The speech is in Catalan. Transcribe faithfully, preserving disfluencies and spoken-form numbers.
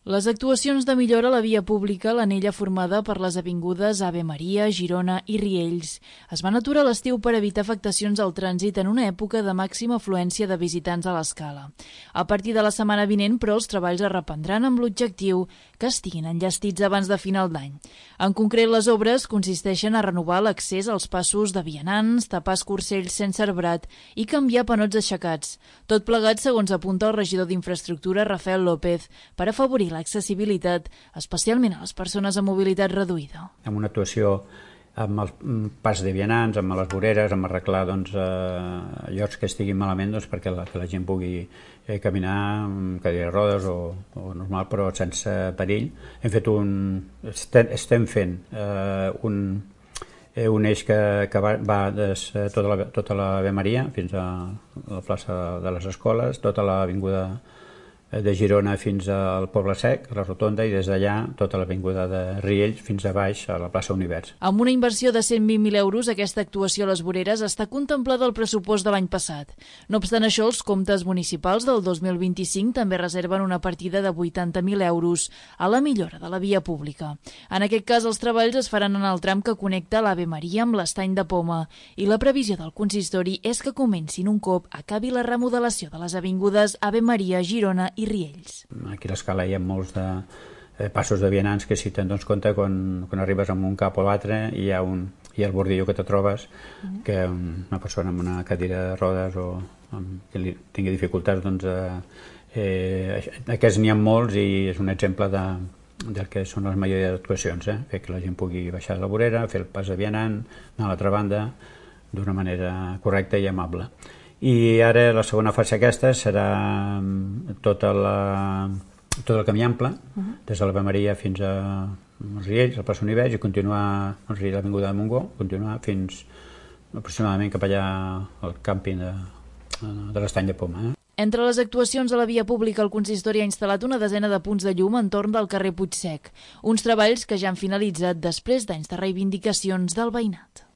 Les actuacions de millora a la via pública, l'anella formada per les avingudes Ave Maria, Girona i Riells, es van aturar a l'estiu per evitar afectacions al trànsit en una època de màxima afluència de visitants a l'escala. A partir de la setmana vinent, però, els treballs es reprendran amb l'objectiu que estiguin enllestits abans de final d'any. En concret, les obres consisteixen a renovar l'accés als passos de vianants, tapar escorcells sense arbrat i canviar panots aixecats. Tot plegat, segons apunta el regidor d'Infraestructura, Rafael López, per afavorir l'accessibilitat, especialment a les persones amb mobilitat reduïda. Amb una actuació amb el pas de vianants, amb les voreres, amb arreglar doncs, eh, llocs que estiguin malament doncs, perquè la, que la gent pugui eh, caminar amb cadira de rodes o, o normal, però sense perill. Hem fet un, estem, estem fent eh, un, eh, un eix que, que va, va des tota la, tota la Ave Maria fins a la plaça de les Escoles, tota l'avinguda de Girona fins al Poble Sec, a la Rotonda, i des d'allà tota l'avinguda de Riells fins a baix a la plaça Univers. Amb una inversió de cent vint mil euros, aquesta actuació a les voreres està contemplada al pressupost de l'any passat. No obstant això, els comptes municipals del dos mil vint-i-cinc també reserven una partida de vuitanta mil euros a la millora de la via pública. En aquest cas, els treballs es faran en el tram que connecta l'Ave Maria amb l'Estany de Poma i la previsió del consistori és que comencin un cop acabi la remodelació de les avingudes Ave Maria, Girona i Riells. Aquí a l'escala hi ha molts de eh, passos de vianants que si te'n dones compte quan, quan arribes amb un cap o l'altre hi ha, un, hi ha el bordillo que te trobes mm. que una persona amb una cadira de rodes o amb, que li tingui dificultats doncs eh, eh, aquests n'hi ha molts i és un exemple de, del que són les majoria d'actuacions, eh? Fer que la gent pugui baixar de la vorera, fer el pas de vianant, anar a l'altra banda d'una manera correcta i amable. I ara la segona fase aquesta serà tota la, tot el camí ample, uh-huh. des de l'Ave Maria fins a Riells, al plaça Univers, i continuar a l'avinguda de Montgó, continuar fins aproximadament cap allà al càmping de, de l'Estany de Poma. Eh? Entre les actuacions a la via pública, el consistori ha instal·lat una desena de punts de llum entorn del carrer Puigsec, uns treballs que ja han finalitzat després d'anys de reivindicacions del veïnat.